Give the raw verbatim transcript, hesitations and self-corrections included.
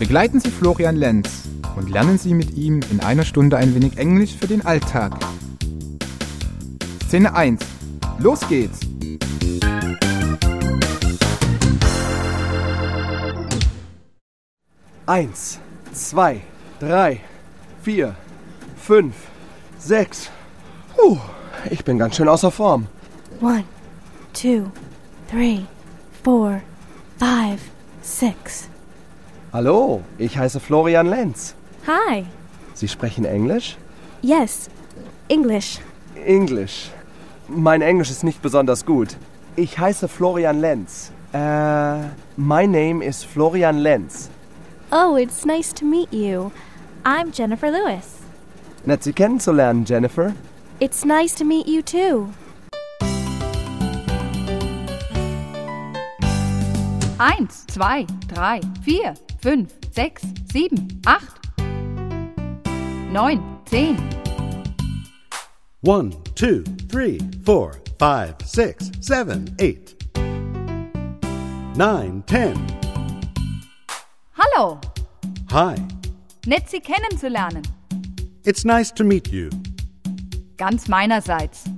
Begleiten Sie Florian Lenz und lernen Sie mit ihm in einer Stunde ein wenig Englisch für den Alltag. Szene eins. Los geht's! Eins, zwei, drei, vier, fünf, sechs. Puh, ich bin ganz schön außer Form. One, two, three, four, five, six. Hallo, ich heiße Florian Lenz. Hi. Sie sprechen Englisch? Yes, English. Englisch. Mein Englisch ist nicht besonders gut. Ich heiße Florian Lenz. Äh, my name is Florian Lenz. Oh, it's nice to meet you. I'm Jennifer Lewis. Nett, Sie kennenzulernen, Jennifer. It's nice to meet you too. Eins, zwei, drei, vier, fünf, sechs, sieben, acht, neun, zehn. One, two, three, four, five, six, seven, eight, nine, ten. Hallo, Hi, nett Sie kennenzulernen. it's nice to meet you. Ganz meinerseits.